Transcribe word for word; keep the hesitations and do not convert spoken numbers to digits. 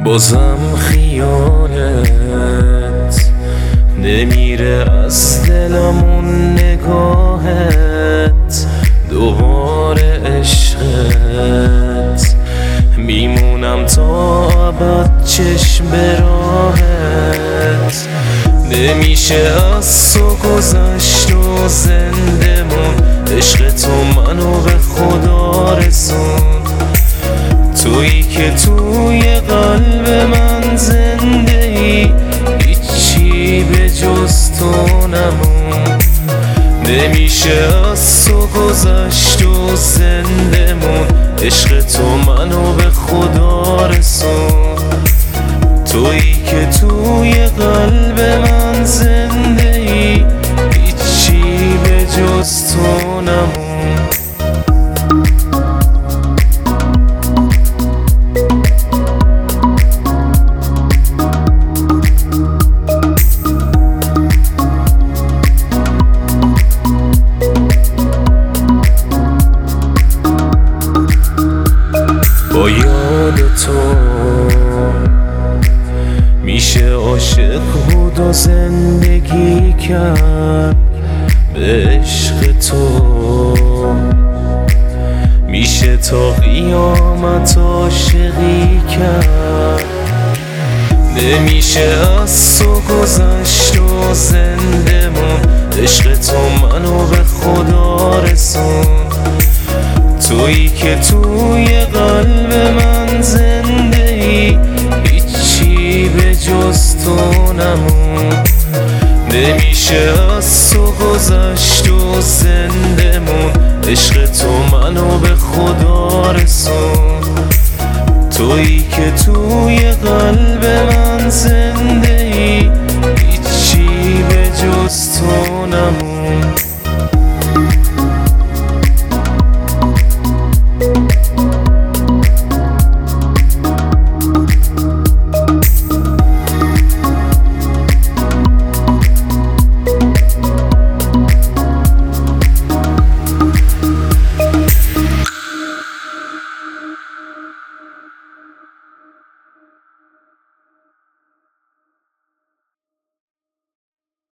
بازم خیالت نمیره از دلمون نگاهت، دوباره عشقت میمونم تا ابد چشم به راهت. نمیشه از تو گذشت و زنده مون، عشق تو منو به خدا رسون. تویی که توی قلب من زنده ای، هیچی به جز تو نمون. نمیشه از تو گذشت و زنده مون، عشق تو منو به خدا رسون. تویی که توی قلب من زنده ای، هیچی به جز تو نمون. با یاد تو میشه عاشق بود و زندگی کرد، به عشق تو میشه تا قیامت عاشقی کرد. نمیشه از تو گذشت و زنده مون، عشق تو منو به خدا رسون. تویی که توی قلب من زنده ای، هیچی به جز تو نمون. نمیشه از تو گذشت و زنده مون، عشق تو منو به خدا رسون. تویی که توی قلب من زنده